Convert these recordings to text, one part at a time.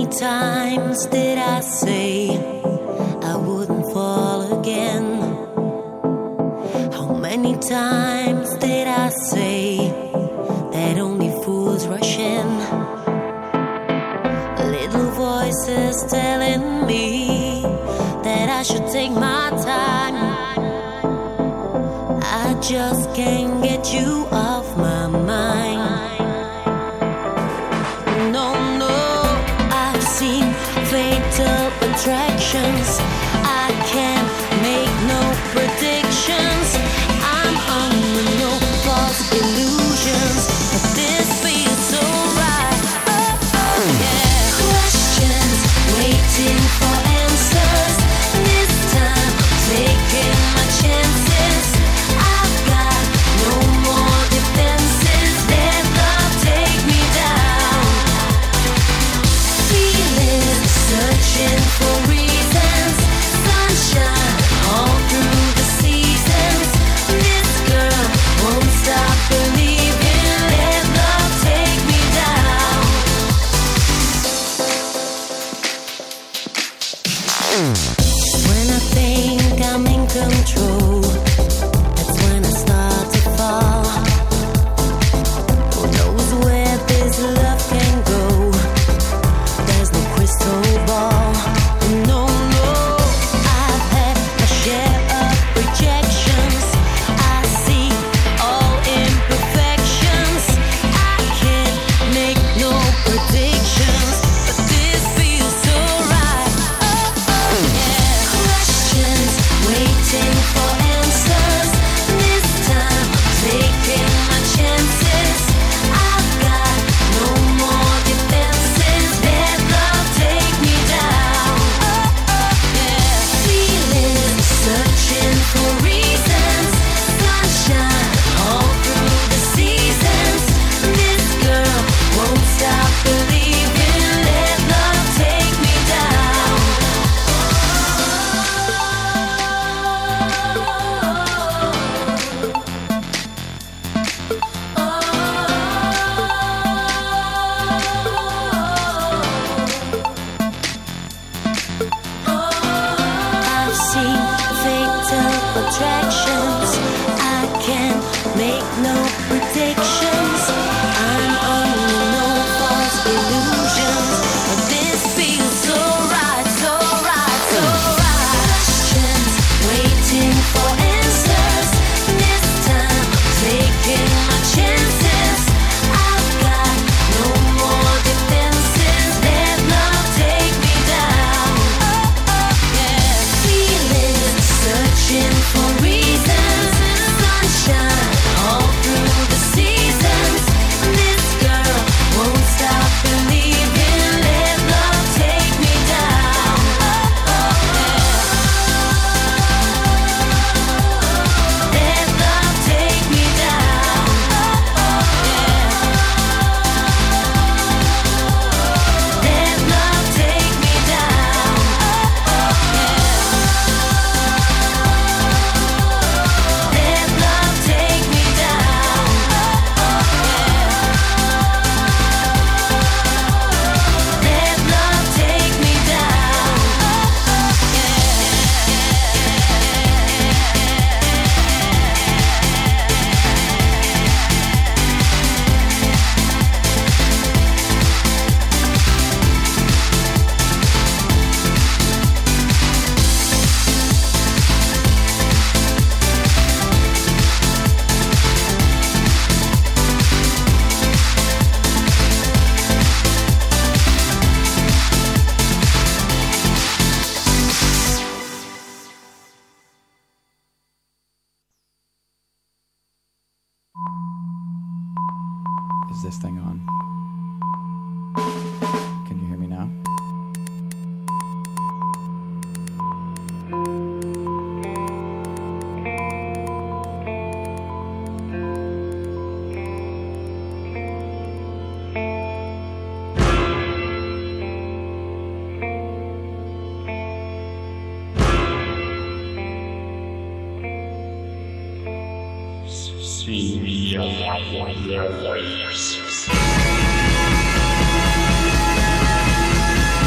times did I say I wouldn't fall again? How many times did I say that only fools rush in? Little voices telling me that I should take my time. I just can't get you off my mind. Fatal attractions, I can't make no predictions. I'm under no false illusions, but this feels so right. Oh, yeah. Questions, waiting for answers. This time, taking my chances. I've got no more defenses. Let love take me down. Searching for reasons, sunshine all through the seasons. This girl won't stop believing. Let love take me down. When I think I'm in control, that's when I start to fall. Who knows where this love can go? There's no crystal ball. No, no, I've had a share of rejections. I see all imperfections. I can't make no predictions, but this feels so right. Oh, yeah. Questions, waiting for answers. This time, taking my chances. I've got no more defenses. Let love take me down. Yeah. Feeling, searching for reasons. Sunshine all through the seasons. This girl won't stop believing. Let love take me down. I've seen fatal attractions. I can't make no predictions. I'm under no false illusions, but this feels so right, so right, so right. Questions, waiting for answers. This time, taking my chances. I've got no more defenses. Let love take me down. Yeah. Feeling, searching for reasons. Sunshine all through the seasons. This girl won't stop believing. Let love take me down. Let love take me down. Let love take me down. Let love take me down. Let love take me down. Is this thing on? Can you hear me now? See me alive.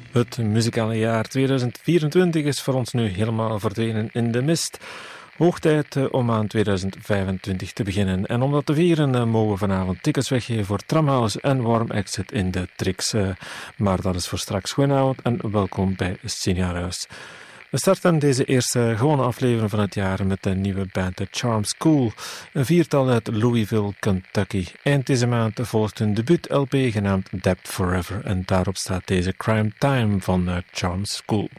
Het muzikale jaar 2024 is voor ons nu helemaal verdwenen in de mist. Hoog tijd om aan 2025 te beginnen. En om dat te vieren mogen we vanavond tickets weggeven voor Tramhouse en Warm Exit in de Trix. Maar dat is voor straks. Goedenavond en welkom bij Seniorhuis. We starten deze eerste gewone aflevering van het jaar met de nieuwe band The Charm School. Een viertal uit Louisville, Kentucky. Eind deze maand volgt hun debuut-LP genaamd Depth Forever. En daarop staat deze Crime Time van Charm School.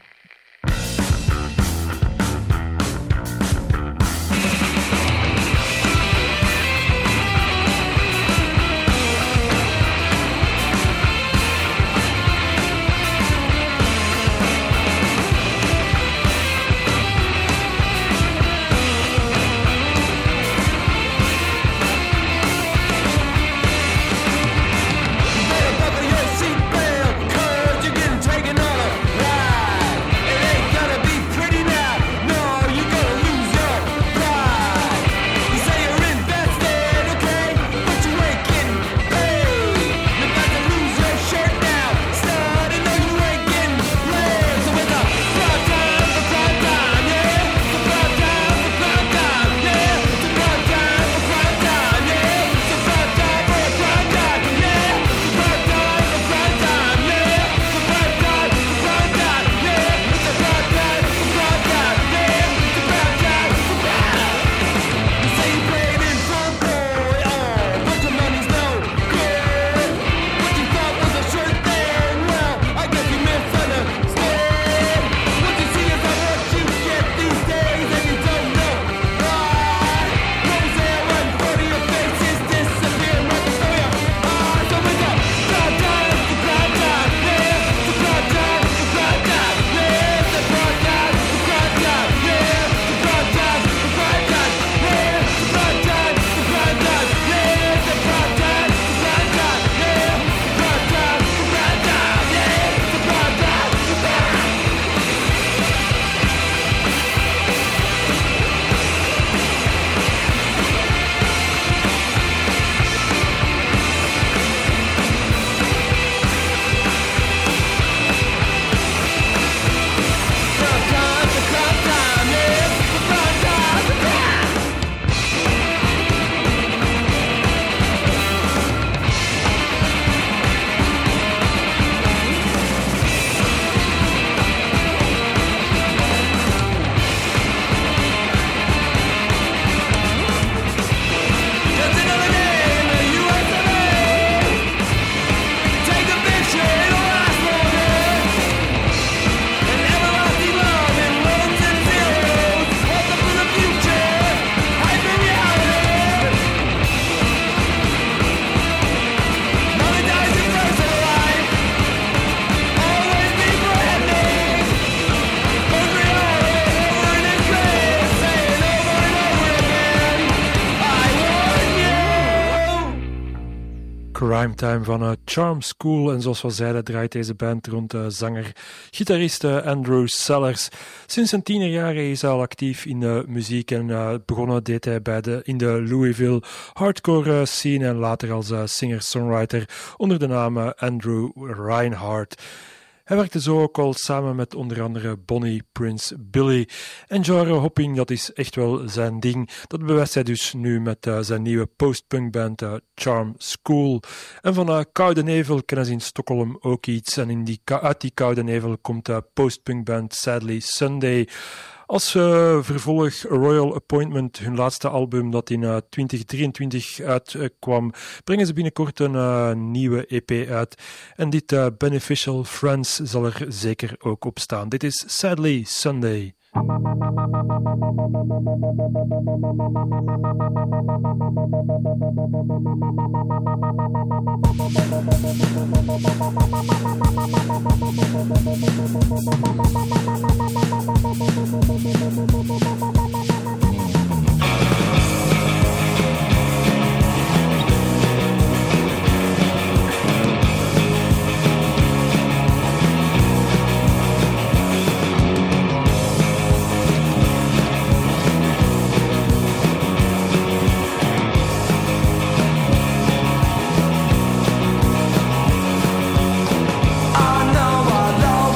Crime Time van Charm School. En zoals we zeiden draait deze band rond zanger-gitarist Andrew Sellers. Sinds zijn tienerjaren is hij al actief in de muziek en begonnen deed hij in de Louisville hardcore scene en later als singer-songwriter onder de naam Andrew Reinhardt. Hij werkte zo ook al samen met onder andere Bonnie Prince Billy. En genre-hopping, dat is echt wel zijn ding. Dat bewijst hij dus nu met zijn nieuwe post-punkband Charm School. En van Koude Nevel kennen ze in Stockholm ook iets. En uit die Koude Nevel komt de post-punkband Sadly Sunday. Als vervolg Royal Appointment, hun laatste album dat in 2023 uitkwam, brengen ze binnenkort een nieuwe EP uit. En dit Beneficial Friends zal er zeker ook op staan. Dit is Sadly Sunday. I know I love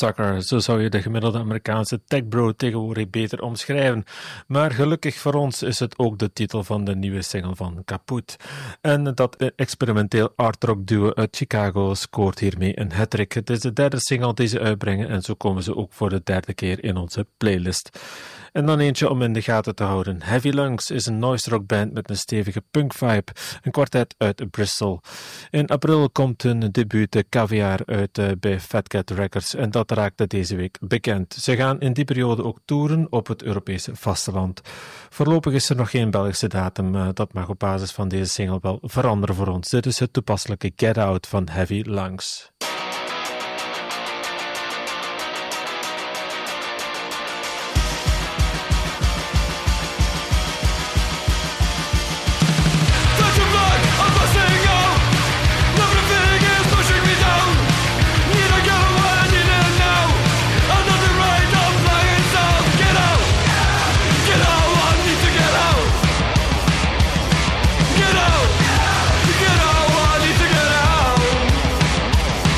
Sucker. Zo zou je de gemiddelde Amerikaanse techbro tegenwoordig beter omschrijven. Maar gelukkig voor ons is het ook de titel van de nieuwe single van Kaput. En dat experimenteel art-rock duo uit Chicago scoort hiermee een hat-trick. Het is de derde single die ze uitbrengen en zo komen ze ook voor de derde keer in onze playlist. En dan eentje om in de gaten te houden. Heavy Lungs is een noise rock band met een stevige punk vibe. Een kwartet uit Bristol. In april komt hun debuut de Caviar uit bij Fat Cat Records en dat raakte deze week bekend. Ze gaan in die periode ook toeren op het Europese vasteland. Voorlopig is er nog geen Belgische datum. Dat mag op basis van deze single wel veranderen voor ons. Dit is het toepasselijke Get Out van Heavy Lungs. Get out, I need to get out.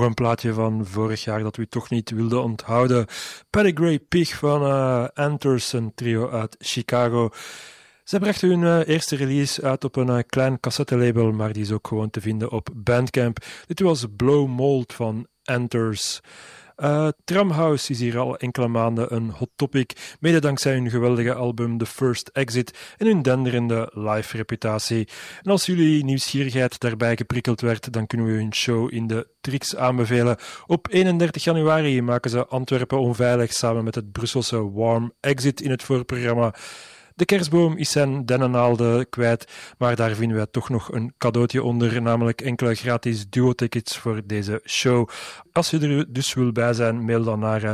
een plaatje van vorig jaar dat u toch niet wilde onthouden. Pedigree Pig van Anthers, een trio uit Chicago. Zij brachten hun eerste release uit op een klein cassettelabel, maar die is ook gewoon te vinden op Bandcamp. Dit was Blow Mold van Anthers. Tramhouse is hier al enkele maanden een hot topic, mede dankzij hun geweldige album The First Exit en hun denderende live reputatie. En als jullie nieuwsgierigheid daarbij geprikkeld werd, dan kunnen we hun show in de Trix aanbevelen. Op 31 januari maken ze Antwerpen onveilig samen met het Brusselse Warm Exit in het voorprogramma. De kerstboom is zijn dennennaalden kwijt, maar daar vinden wij toch nog een cadeautje onder, namelijk enkele gratis duo-tickets voor deze show. Als je er dus wil bij zijn, mail dan naar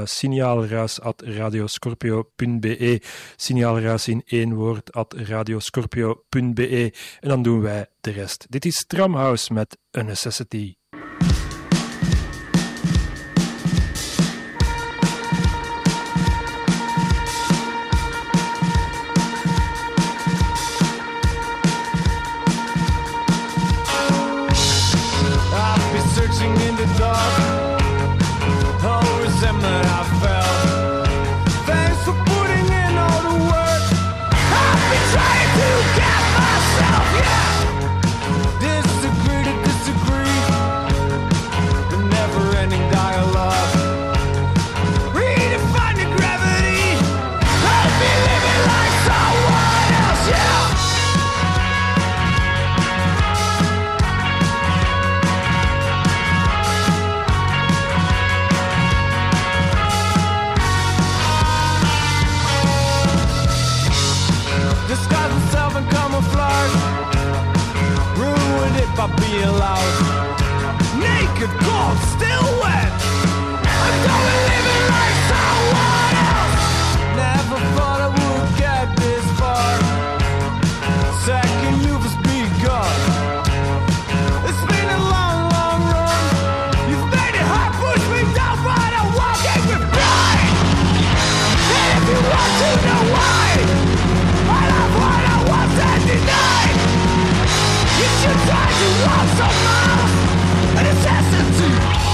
signaalruis@radioscorpio.be, signaalruis in één woord @radioscorpio.be, en dan doen wij de rest. Dit is Tramhouse met A Necessity. In the dark, oh, resentment I felt. Thanks for putting in all the work. I've been trying to get myself, yeah. Disagree to disagree. The never-ending dialogue. Redefine the gravity. I'll be living like someone else, yeah. Disguise himself in camouflage, ruined it by being loud. Naked, cold, still wet. I'm going living like someone else. Never thought I would get this far. Second you've just begun. It's been a long, long run. You've made it hard, push me down, but I'm walking with pride. And if you want to know why, I love what I was and denied. You should try to walk some miles, a necessity.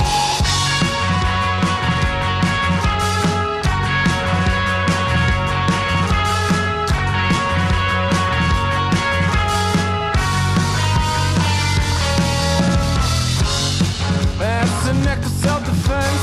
That's a necklace self-defense,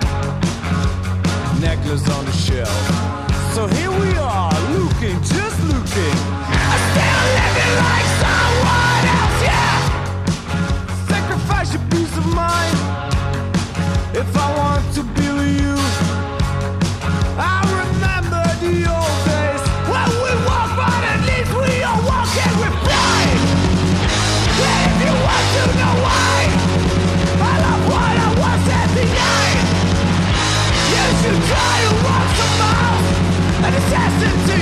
necklace on the shelf. So here we are, looking, just looking. I'm still living like someone else, yeah. Sacrifice your peace of mind if I want to be with you. I remember the old days when we walk, but at least we are walking with pride. And if you want to know why, I love what I was at the end. You should try to walk some miles, a necessity.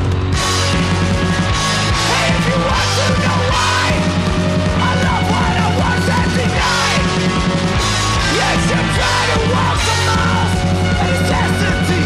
Hey, if you want to know why, I love what I was at the night. You should try to walk some miles, a necessity.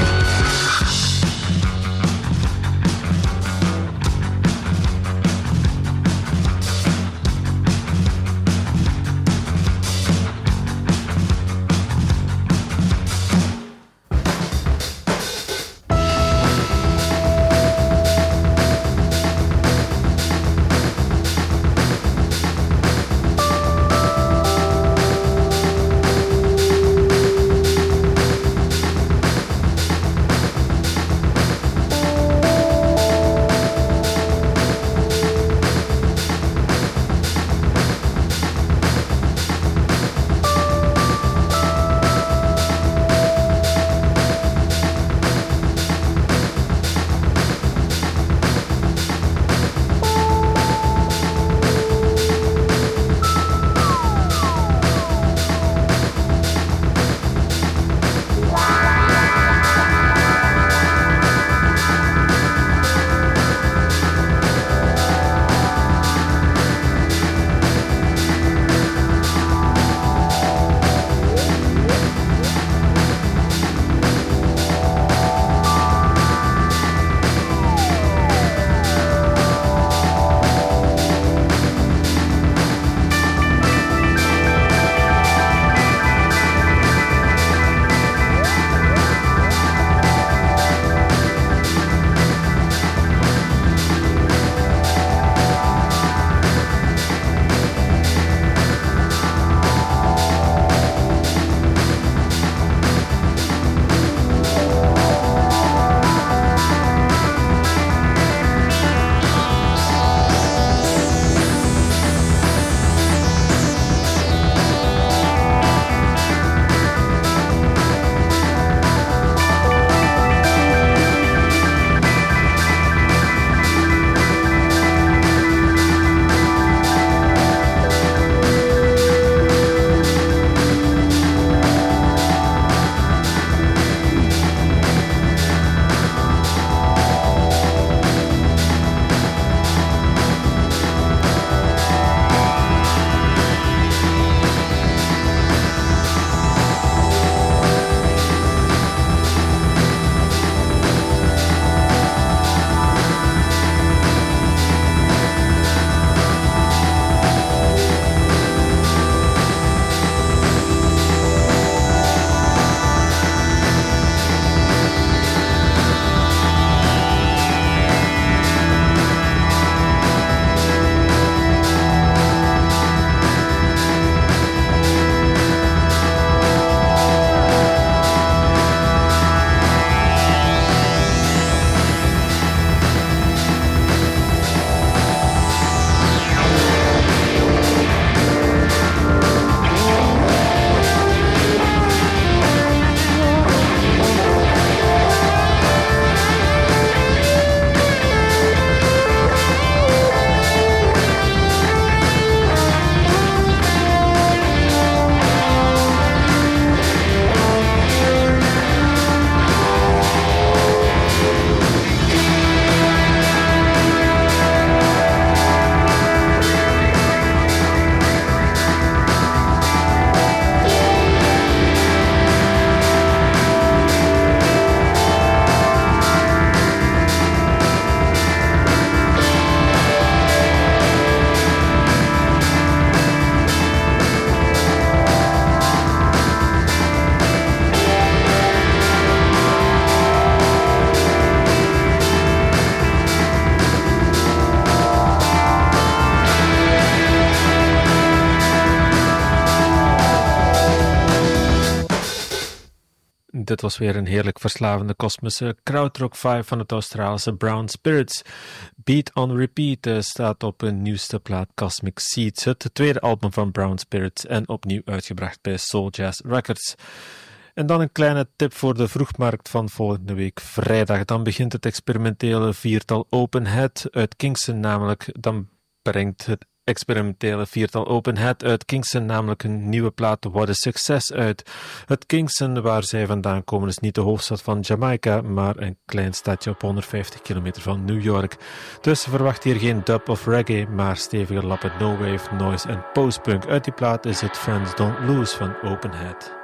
dit was weer een heerlijk verslavende kosmische krautrock 5 van het Australische Brown Spirits. Beat on Repeat staat op hun nieuwste plaat Cosmic Seeds, het tweede album van Brown Spirits en opnieuw uitgebracht bij Soul Jazz Records. En dan een kleine tip voor de vroegmarkt van volgende week vrijdag. Dan begint het experimentele viertal Open Head uit Kingston, namelijk dan brengt het experimentele viertal Open Head uit Kingston namelijk een nieuwe plaat What a Success uit. Het Kingston, waar zij vandaan komen, is niet de hoofdstad van Jamaica, maar een klein stadje op 150 kilometer van New York. Dus verwacht hier geen dub of reggae, maar stevige lappen no-wave, noise en postpunk. Uit die plaat is het Friends Don't Lose van Open Head.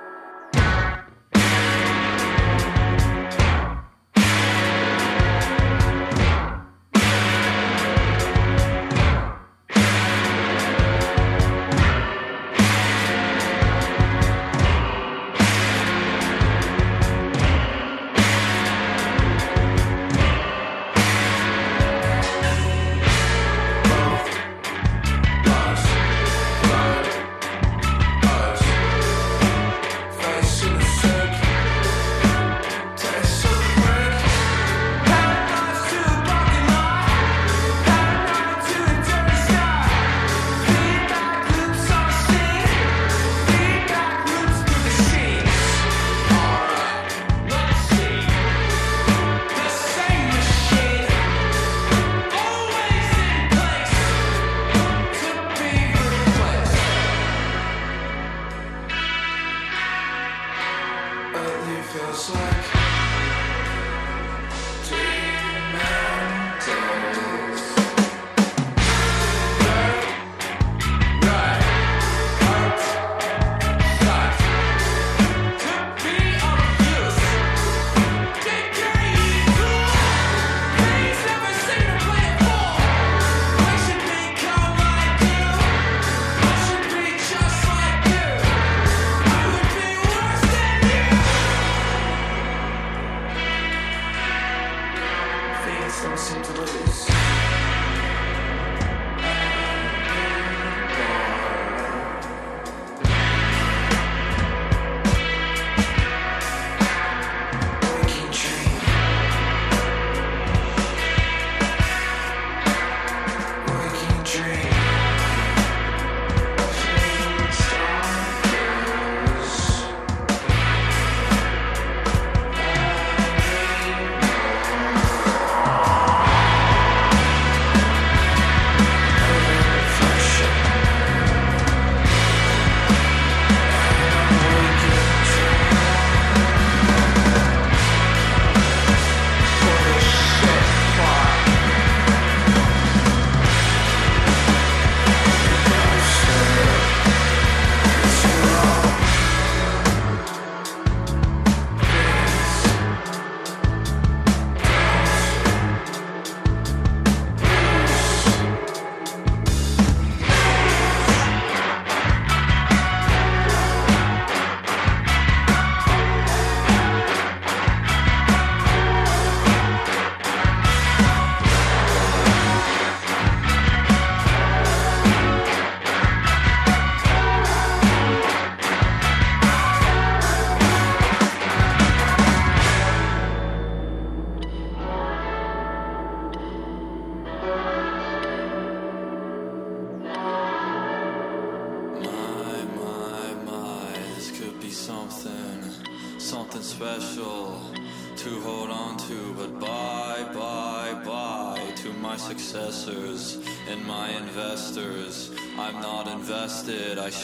Something special to hold on to, but bye, bye, bye to my successors and my investors. I'm not invested, I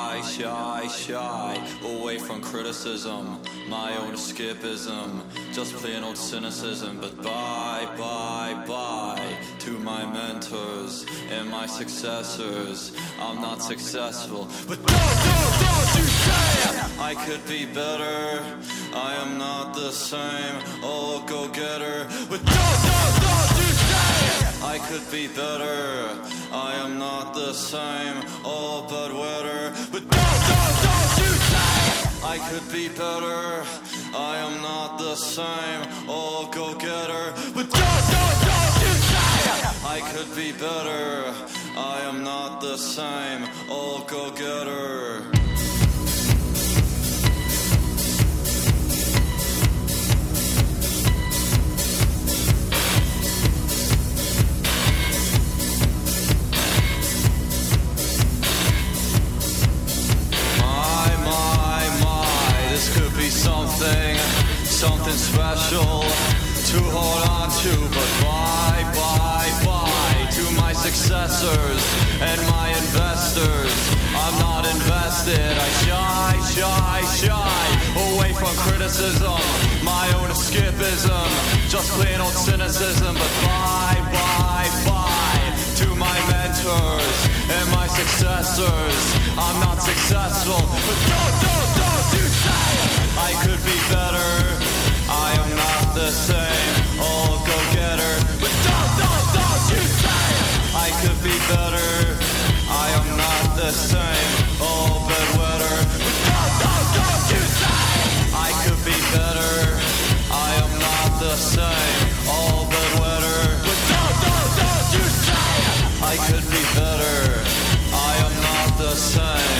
shy away from criticism, my own escapism, just plain old cynicism. But bye, bye, bye to my mentors and my successors. I'm not successful, but don't you say I could be better. I am not the same, oh go-getter. But don't you say I could be better. I am not the same, oh bedwetter. But don't you say I could be better. I am not the same, oh go-getter. But don't you say I could be better. I am not the same, oh go-getter. something special to hold on to, but bye, bye, bye to my successors and my investors. I'm not invested, I shy away from criticism, my own escapism, just plain old cynicism, but bye, bye, bye to my mentors and my successors. I'm not successful, but don't you say I could be better. I am not the same old go-getter, but don't you say I could be better. I am not the same old bedwetter, but don't you say I could be better. I am not the same old bedwetter, but don't you say I could be better. I am not the same.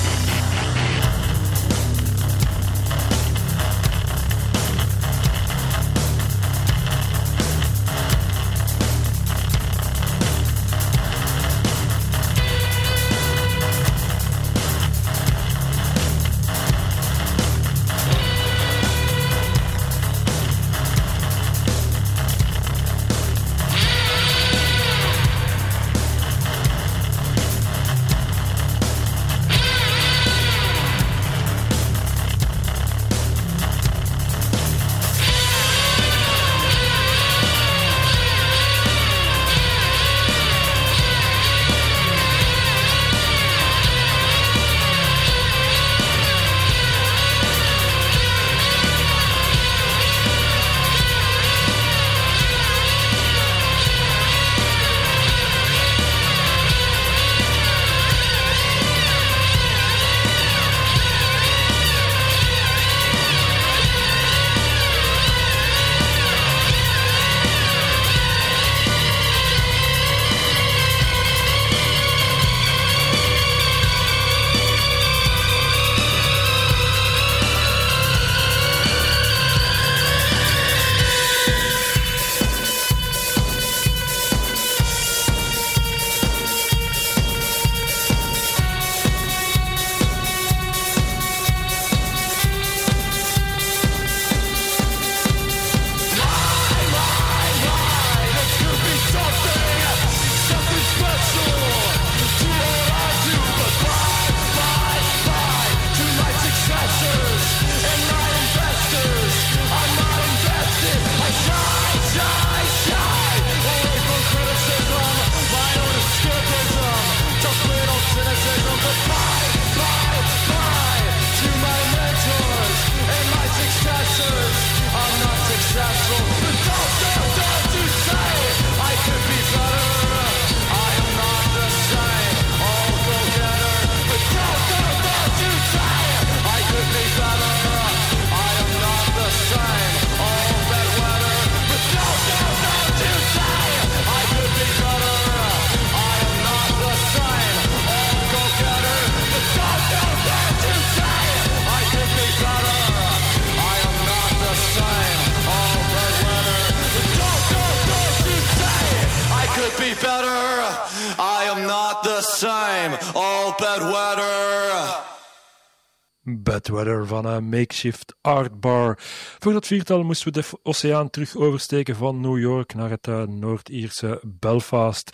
Bedwetter van een Makeshift Art Bar. Voor dat viertal moesten we de oceaan terug oversteken van New York naar het Noord-Ierse Belfast.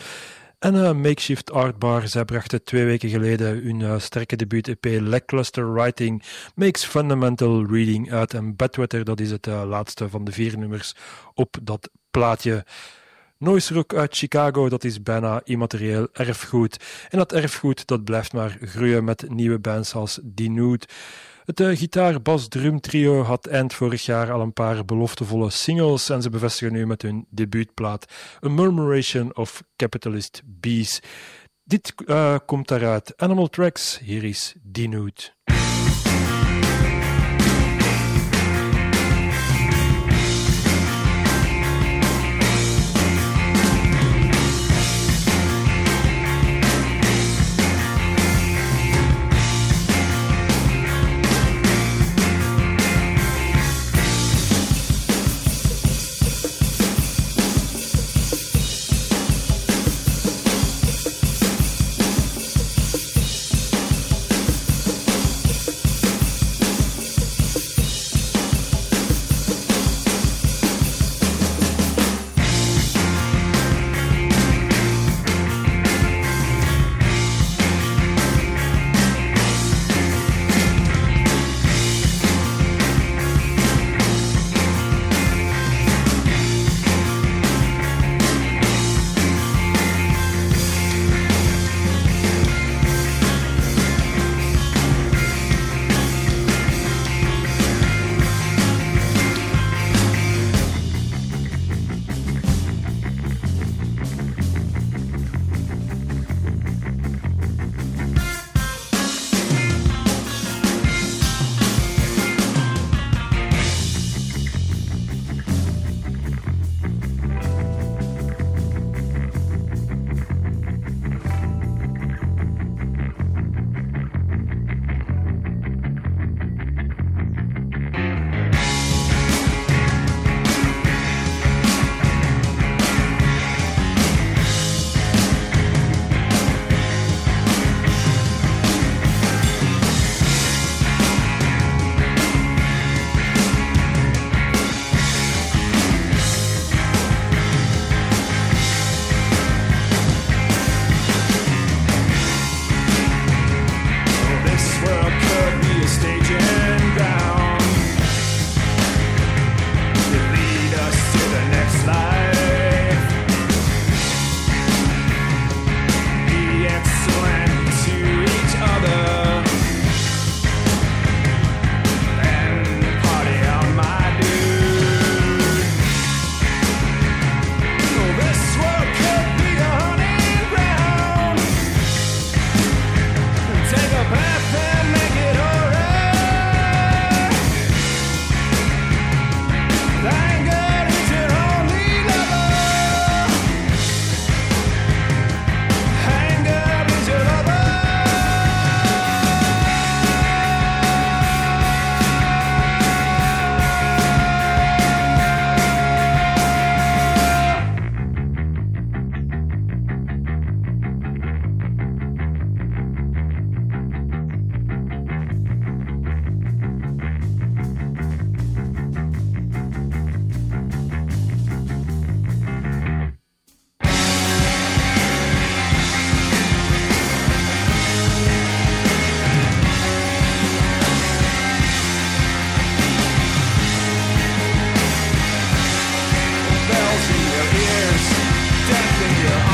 En Makeshift Art Bar, zij brachten 2 weken geleden hun sterke debuut-EP Lackluster Writing Makes Fundamental Reading uit. En Bedwetter, dat is het laatste van de 4 nummers op dat plaatje. Noise rock uit Chicago, dat is bijna immaterieel erfgoed. En dat erfgoed, dat blijft maar groeien met nieuwe bands als Denude. Het gitaar-bas-drum trio had eind vorig jaar al een paar beloftevolle singles en ze bevestigen nu met hun debuutplaat A Murmuration of Capitalist Bees. Dit komt daaruit. Animal Tracks, hier is Denude.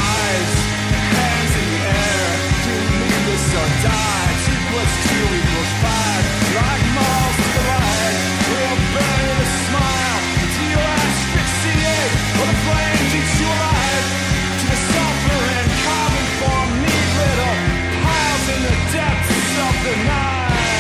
eyes, hands in the air. Do you mean this or die? 2+2=5. Like miles to the right, we'll burn with a smile until your asphyxiate, or the flames eat you alive. To the sulfur and carbon form neat little piles in the depths of the night.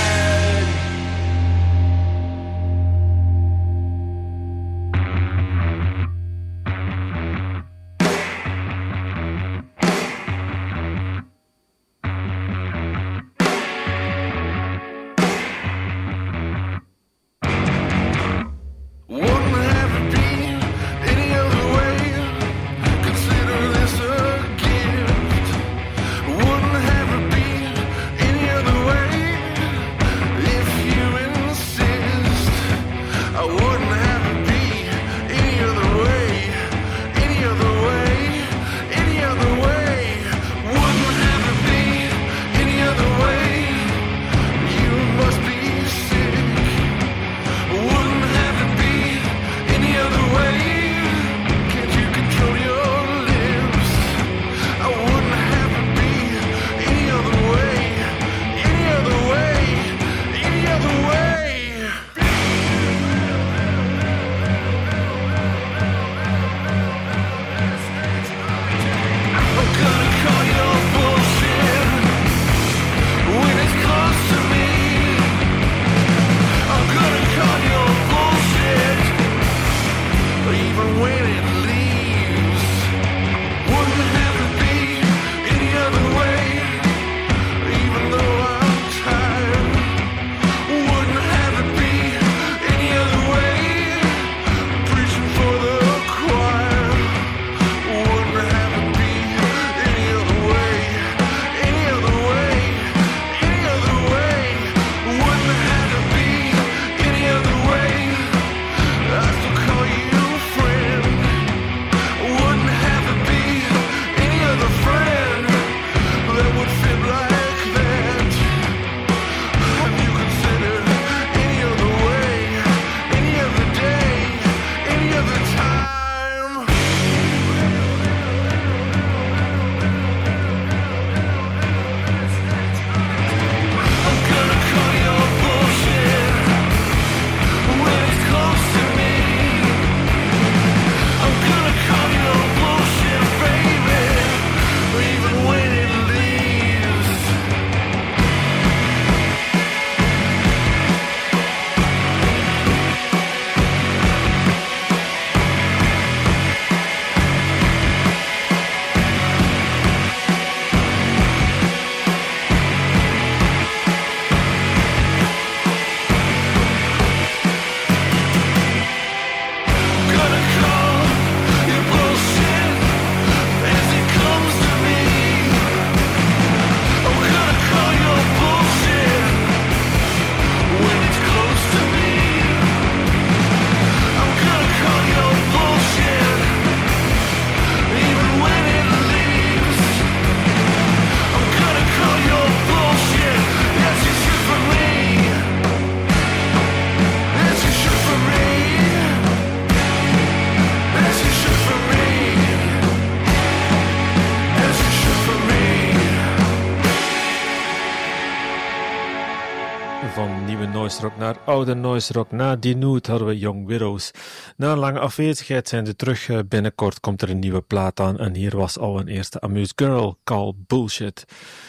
noise rock naar oude noise rock. Na Die Nude hadden we Young Widows. Na een lange afwezigheid zijn ze terug. Binnenkort komt er een nieuwe plaat aan. En hier was al een eerste Amuse Girl, Call Bullshit.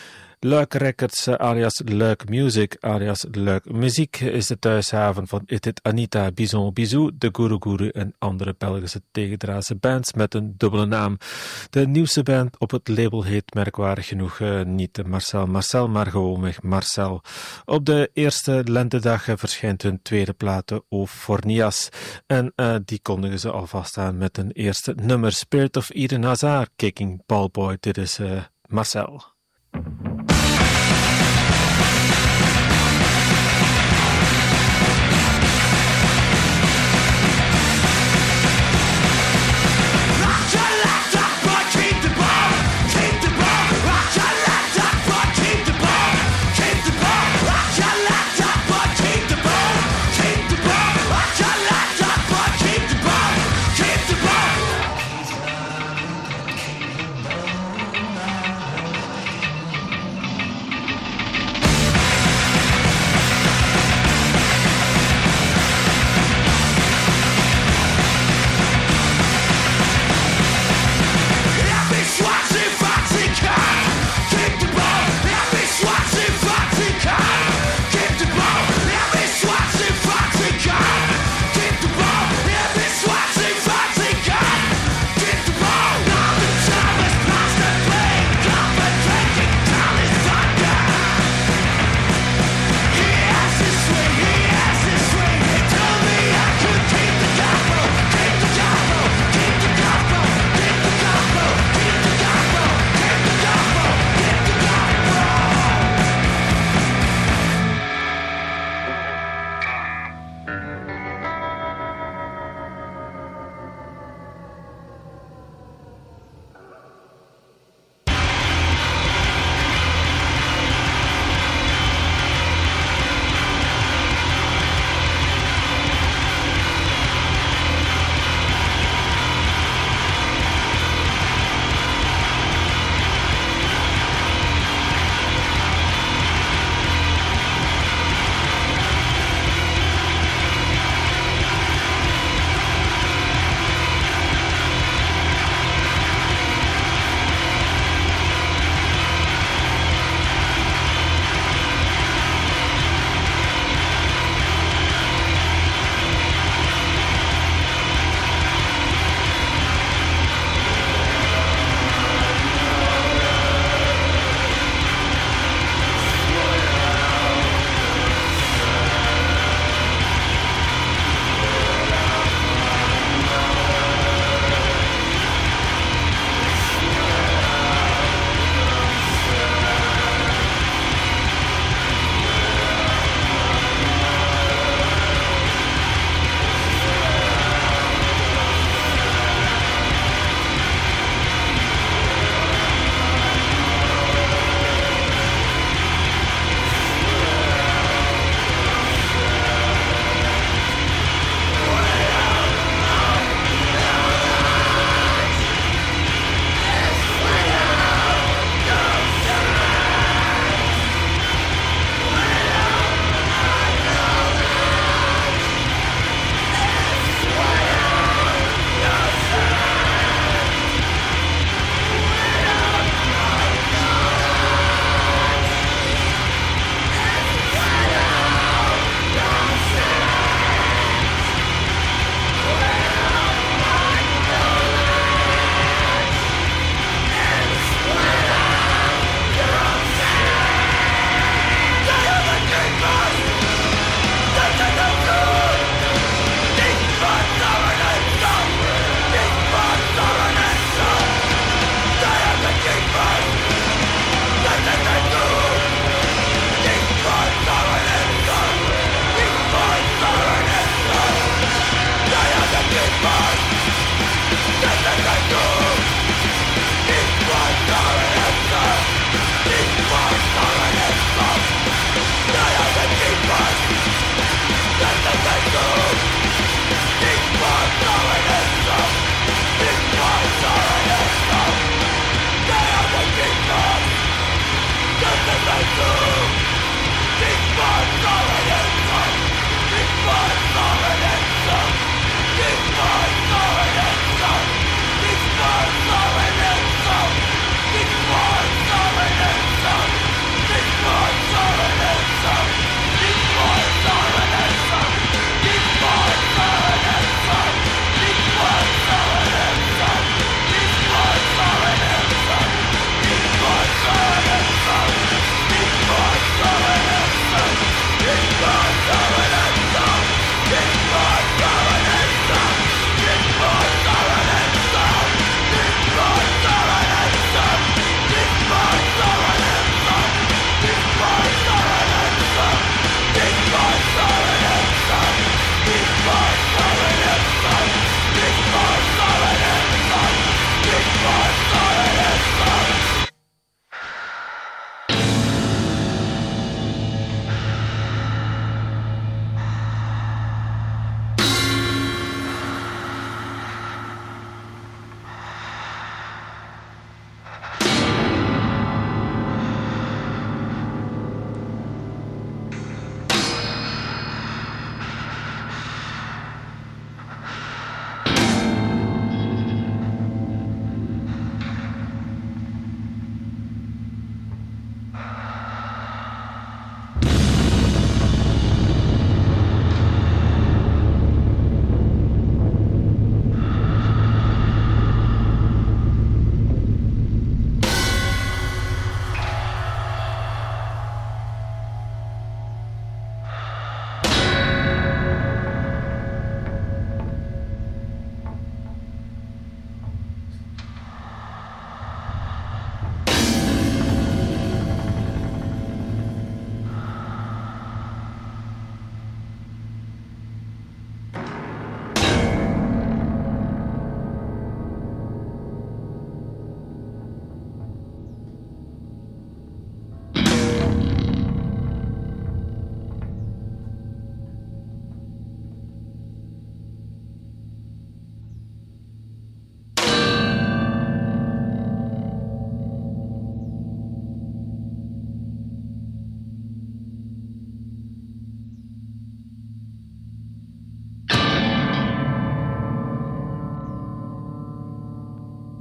Luik Records, alias Luik Music, alias Luik Muziek, is de thuishaven van It Anita, Bison Bisou, de Guru Guru en andere Belgische tegendraadse bands met een dubbele naam. De nieuwste band op het label heet merkwaardig genoeg niet Marcel, maar gewoonweg Marcel. Op de eerste lentedag verschijnt hun tweede plaat, Ophornias, en die kondigen ze alvast aan met een eerste nummer, Spirit of Eden Hazard, Kicking Ballboy. Dit is Marcel.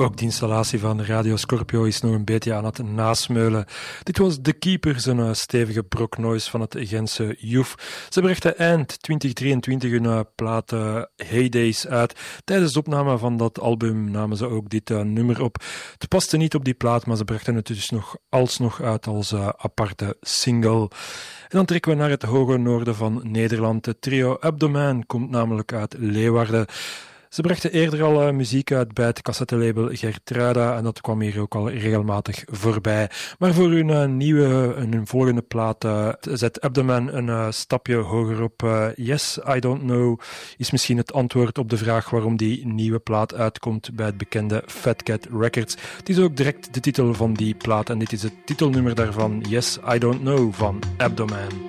Ook de installatie van Radio Scorpio is nog een beetje aan het nasmeulen. Dit was The Keepers, een stevige brok noise van het Gentse Joef. Ze brachten eind 2023 hun plaat Heydays uit. Tijdens de opname van dat album namen ze ook dit nummer op. Het paste niet op die plaat, maar ze brachten het dus nog alsnog uit als aparte single. En dan trekken we naar het hoge noorden van Nederland. Het trio Abdomen komt namelijk uit Leeuwarden. Ze brachten eerder al muziek uit bij het cassettelabel Gertruida en dat kwam hier ook al regelmatig voorbij. Maar voor hun volgende plaat zet Abdomen een stapje hoger op. Yes, I Don't Know is misschien het antwoord op de vraag waarom die nieuwe plaat uitkomt bij het bekende Fat Cat Records. Het is ook direct de titel van die plaat en dit is het titelnummer daarvan, Yes, I Don't Know van Abdomen.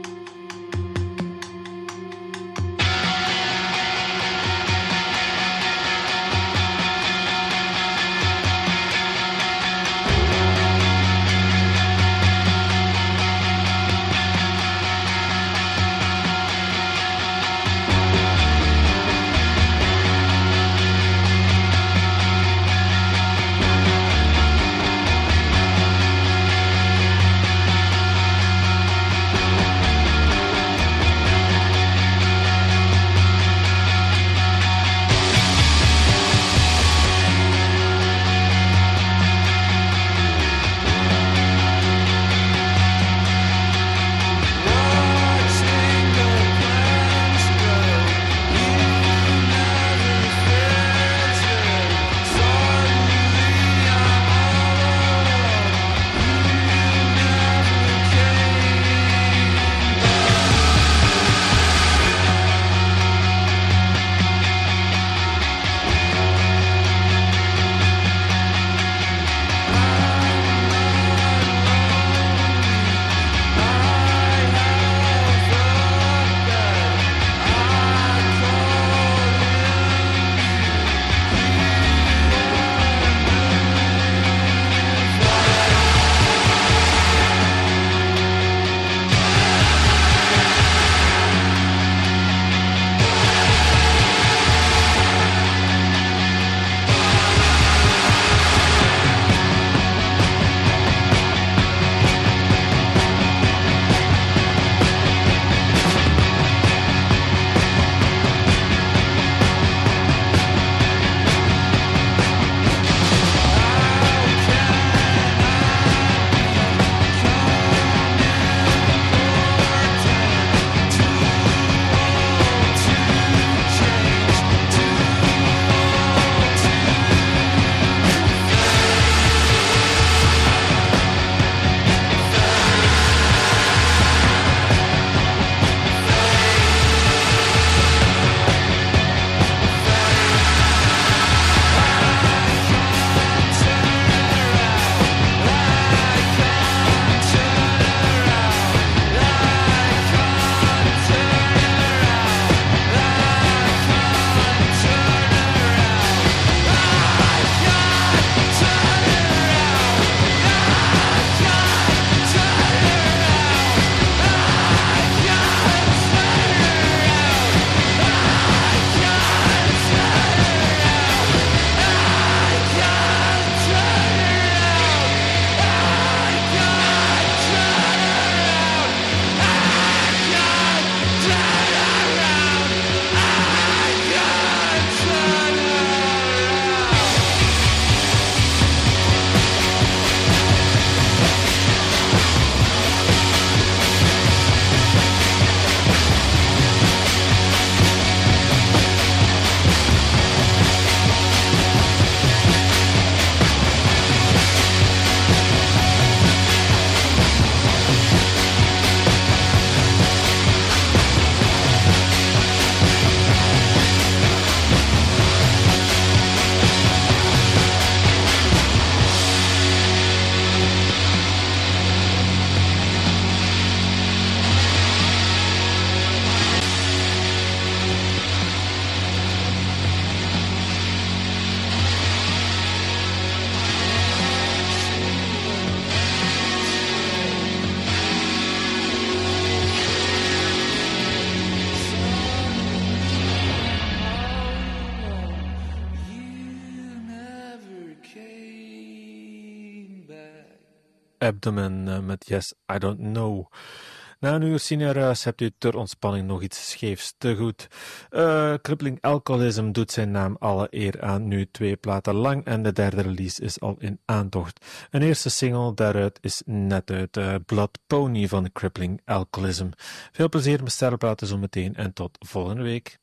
Abdomen met Yes, I Don't Know. Na een uur Cineruis hebt u ter ontspanning nog iets scheefs te goed. Crippling Alcoholism doet zijn naam alle eer aan, nu 2 platen lang en de derde release is al in aantocht. Een eerste single daaruit is net uit, Blood Pony van Crippling Alcoholism. Veel plezier met Sterrenpraten zometeen en tot volgende week.